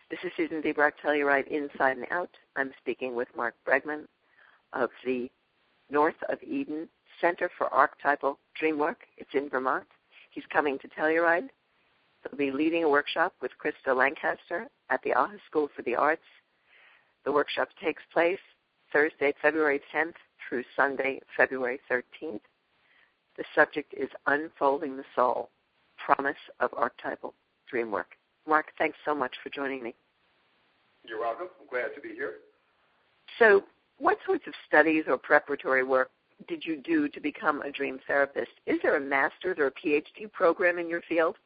This is Susan Debrock, Telluride Inside and Out. I'm speaking with Mark Bregman of the North of Eden Center for Archetypal Dreamwork. It's in Vermont. He's coming to Telluride. He'll be leading a workshop with Krista Lancaster at the AHA School for the Arts. The workshop takes place Thursday, February 10th through Sunday, February 13th. The subject is Unfolding the Soul, Promise of Archetypal Dreamwork. Mark, thanks so much for joining me. You're welcome. I'm glad to be here. So what sorts of studies or preparatory work did you do to become a dream therapist? Is there a master's or a PhD program in your field?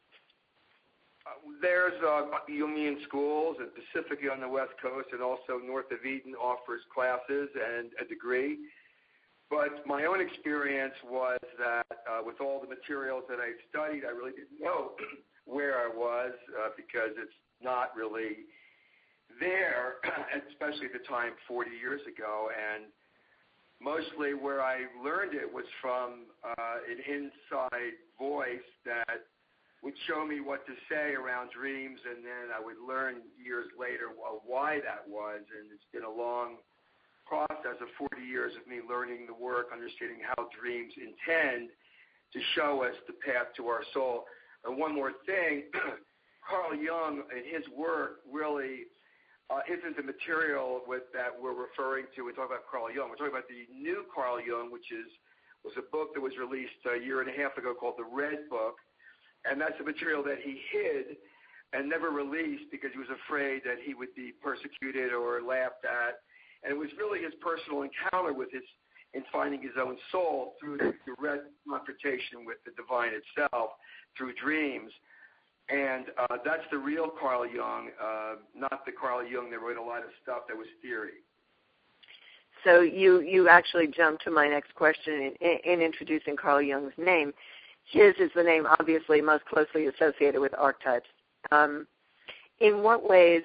There's Jungian schools, and specifically on the West Coast, and also North of Eden offers classes and a degree. But my own experience was that with all the materials that I studied, I really didn't know where I was because it's not really there, especially at the time 40 years ago. And mostly where I learned it was from an inside voice that would show me what to say around dreams, and then I would learn years later why that was. And it's been a long process of 40 years of me learning the work, understanding how dreams intend to show us the path to our soul. And one more thing, Carl Jung and his work really isn't the material that we're referring to. We talk about Carl Jung. We're talking about the new Carl Jung, which was a book that was released a year and a half ago called The Red Book. And that's the material that he hid and never released because he was afraid that he would be persecuted or laughed at. And it was really his personal encounter in finding his own soul through the direct confrontation with the divine itself through dreams. And that's the real Carl Jung, not the Carl Jung that wrote a lot of stuff that was theory. So you actually jumped to my next question in introducing Carl Jung's name. His is the name obviously most closely associated with archetypes. In what ways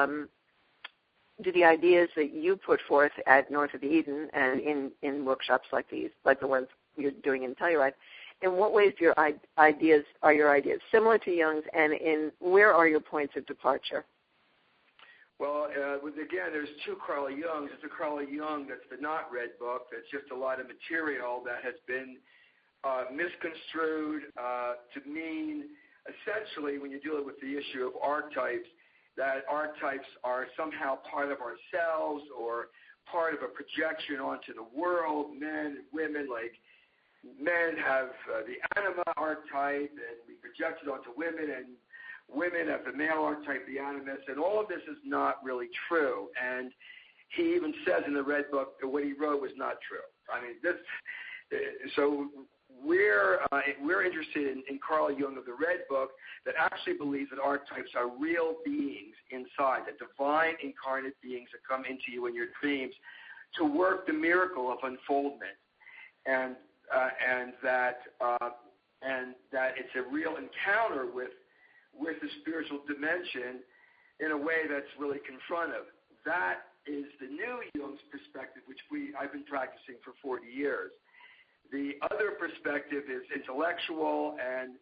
do the ideas that you put forth at North of Eden and in workshops like these, like the ones you're doing in Telluride, in what ways are your ideas similar to Jung's, and where are your points of departure? Well, again, there's two Carl Jungs. There's a Carl Jung that's the not read book. That's just a lot of material that has been misconstrued to mean, essentially, when you're dealing with the issue of archetypes, that archetypes are somehow part of ourselves or part of a projection onto the world. Men and women, like men have the anima archetype, and we project it onto women, and women have the male archetype, the animus, and all of this is not really true. And he even says in the Red Book that what he wrote was not true. I mean, so we're interested in Carl Jung of the Red Book that actually believes that archetypes are real beings inside, that divine incarnate beings that come into you in your dreams to work the miracle of unfoldment, and that it's a real encounter with the spiritual dimension in a way that's really confrontive. That is the new Jung's perspective, which I've been practicing for 40 years. The other perspective is intellectual and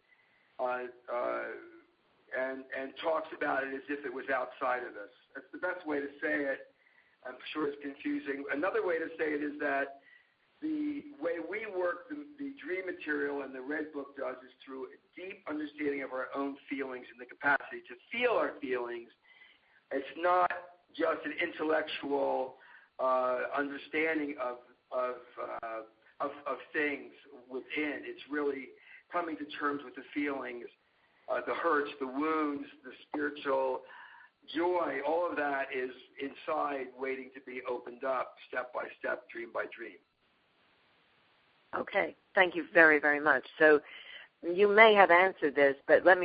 talks about it as if it was outside of us. That's the best way to say it. I'm sure it's confusing. Another way to say it is that the way we work the dream material and the Red Book does is through a deep understanding of our own feelings and the capacity to feel our feelings. It's not just an intellectual understanding of things within. It's really coming to terms with the feelings, the hurts, the wounds, the spiritual joy. All of that is inside, waiting to be opened up step by step, dream by dream. Okay, thank you very, very much. So you may have answered this, but let me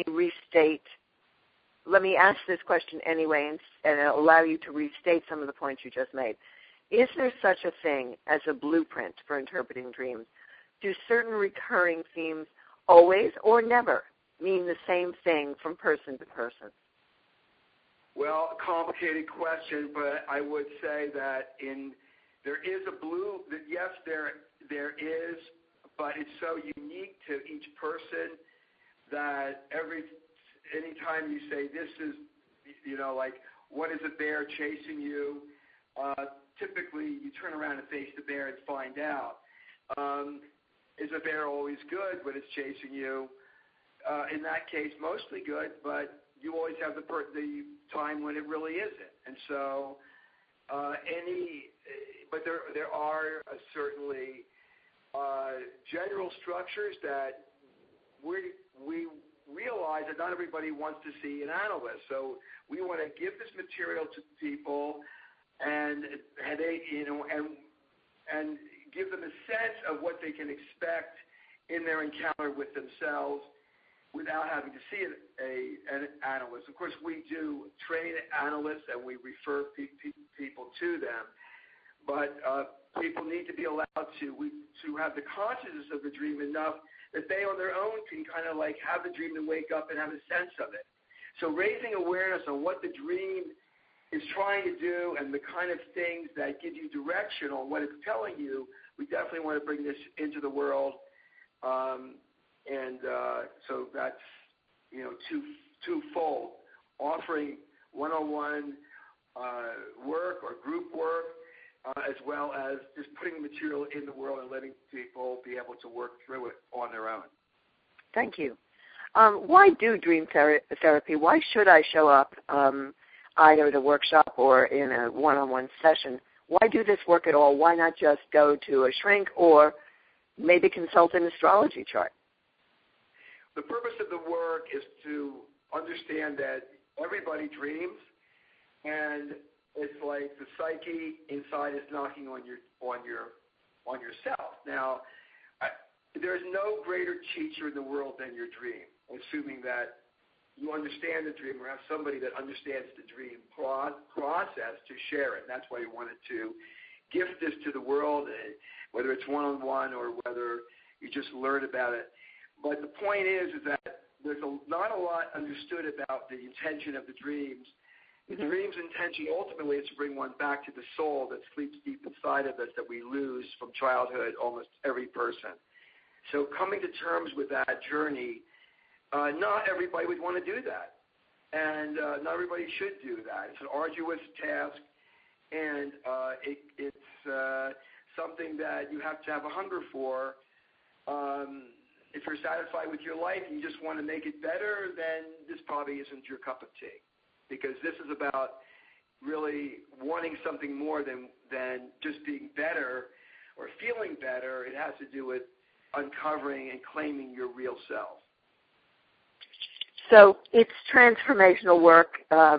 ask this question anyway and allow you to restate some of the points you just made. Is there such a thing as a blueprint for interpreting dreams? Do certain recurring themes always or never mean the same thing from person to person? Well, complicated question, but I would say that there is yes, there is, but it's so unique to each person that anytime you say this is, like What is a bear chasing you? Typically, you turn around and face the bear and find out. Is a bear always good when it's chasing you? In that case, mostly good, but you always have the time when it really isn't. And so, but there are certainly general structures that we realize that not everybody wants to see an analyst. So we want to give this material to people and give them a sense of what they can expect in their encounter with themselves without having to see an analyst. Of course, we do train analysts and we refer people to them, but people need to be allowed to have the consciousness of the dream enough that they on their own can kind of like have the dream and wake up and have a sense of it. So raising awareness on what the dream is trying to do and the kind of things that give you direction on what it's telling you, we definitely want to bring this into the world. So that's, twofold, offering one-on-one work or group work, as well as just putting the material in the world and letting people be able to work through it on their own. Thank you. Why do dream therapy? Why should I show up either at a workshop or in a one-on-one session? Why do this work at all? Why not just go to a shrink or maybe consult an astrology chart? The purpose of the work is to understand that everybody dreams, and it's like the psyche inside is knocking on yourself. Now, there's no greater teacher in the world than your dream, assuming that you understand the dream or have somebody that understands the dream process to share it. And that's why we wanted to gift this to the world, whether it's one-on-one or whether you just learn about it. But the point is that there's not a lot understood about the intention of the dreams. The dream's intention ultimately is to bring one back to the soul that sleeps deep inside of us that we lose from childhood, almost every person. So coming to terms with that journey, not everybody would want to do that. And not everybody should do that. It's an arduous task, and it's something that you have to have a hunger for. If you're satisfied with your life and you just want to make it better, then this probably isn't your cup of tea, because this is about really wanting something more than just being better or feeling better. It has to do with uncovering and claiming your real self. So it's transformational work. At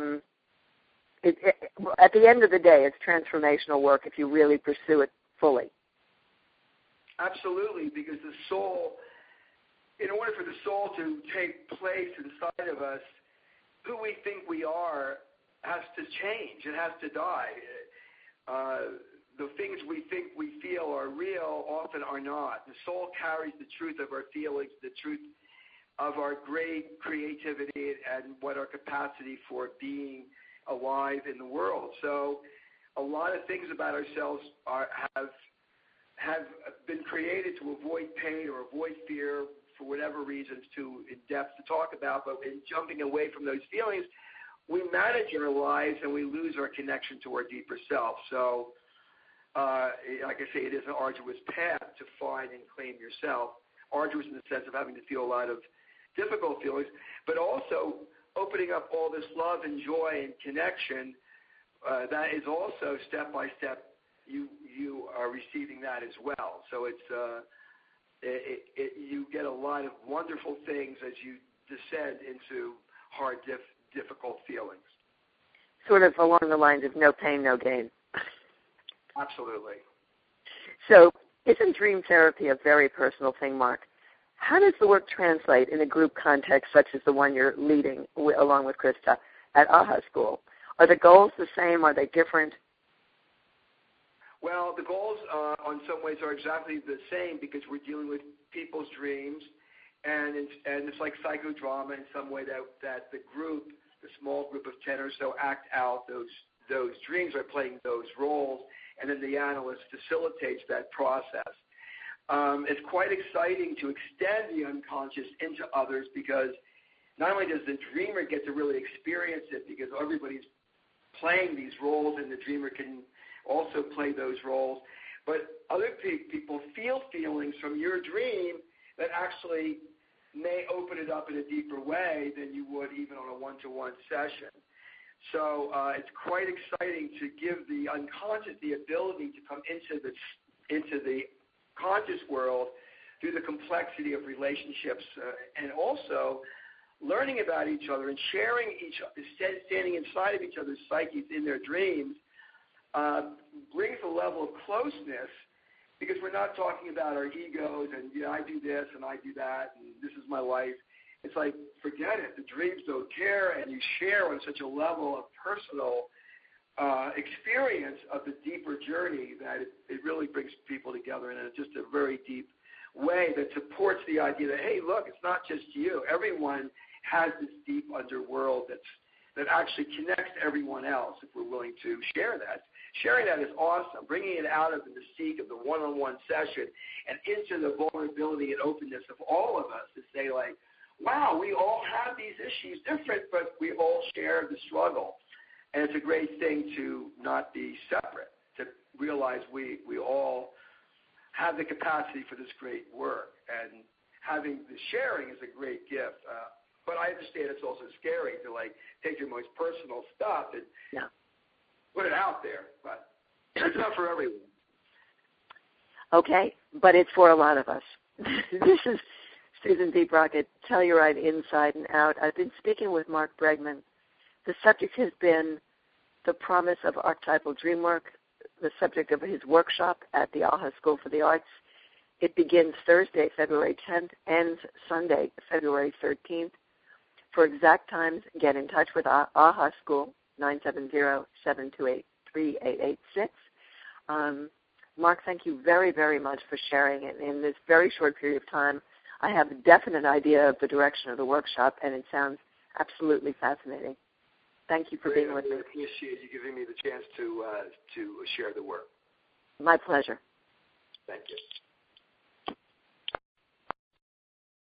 the end of the day, it's transformational work if you really pursue it fully. Absolutely, because the soul, in order for the soul to take place inside of us, who we think we are has to change. It has to die. The things we think we feel are real often are not. The soul carries the truth of our feelings, the truth of our great creativity and what our capacity for being alive in the world. So a lot of things about ourselves have been created to avoid pain or avoid fear for whatever reasons too in depth to talk about, but in jumping away from those feelings, we manage our lives and we lose our connection to our deeper self. So, like I say, it is an arduous path to find and claim yourself, arduous in the sense of having to feel a lot of difficult feelings, but also opening up all this love and joy and connection. That is also step by step. You are receiving that as well. So it's you get a lot of wonderful things as you descend into hard, difficult feelings. Sort of along the lines of no pain, no gain. Absolutely. So isn't dream therapy a very personal thing, Mark? How does the work translate in a group context such as the one you're leading along with Krista at AHA School? Are the goals the same? Are they different? Well, the goals in some ways are exactly the same because we're dealing with people's dreams, and it's like psychodrama in some way that the group, the small group of 10 or so, act out those dreams by playing those roles, and then the analyst facilitates that process. It's quite exciting to extend the unconscious into others because not only does the dreamer get to really experience it because everybody's playing these roles, and the dreamer can also play those roles. But other people feel feelings from your dream that actually may open it up in a deeper way than you would even on a one-to-one session. So it's quite exciting to give the unconscious the ability to come into the conscious world through the complexity of relationships, and also learning about each other and sharing standing inside of each other's psyches in their dreams brings a level of closeness, because we're not talking about our egos and, I do this and I do that and this is my life. It's like, forget it. The dreams don't care, and you share on such a level of personal experience of the deeper journey that it really brings people together in just a very deep way that supports the idea that, hey, look, it's not just you. Everyone has this deep underworld that actually connects everyone else if we're willing to share that. Sharing that is awesome, bringing it out of the mystique of the one-on-one session and into the vulnerability and openness of all of us to say, like, wow, we all have these issues different, but we all share the struggle. And it's a great thing to not be separate, to realize we all have the capacity for this great work. And having the sharing is a great gift. But I understand it's also scary to, like, take your most personal stuff and put it out there. But it's not for everyone. Okay, but it's for a lot of us. This is Susan D. Brockett, Telluride Inside and Out. I've been speaking with Mark Bregman. The subject has been the promise of archetypal dream work, the subject of his workshop at the AHA School for the Arts. It begins Thursday, February 10th, ends Sunday, February 13th. For exact times, get in touch with AHA School, 970-728-3886. Mark, thank you very, very much for sharing it. In this very short period of time, I have a definite idea of the direction of the workshop, and it sounds absolutely fascinating. Thank you for being with me. I appreciate you giving me the chance to share the work. My pleasure. Thank you.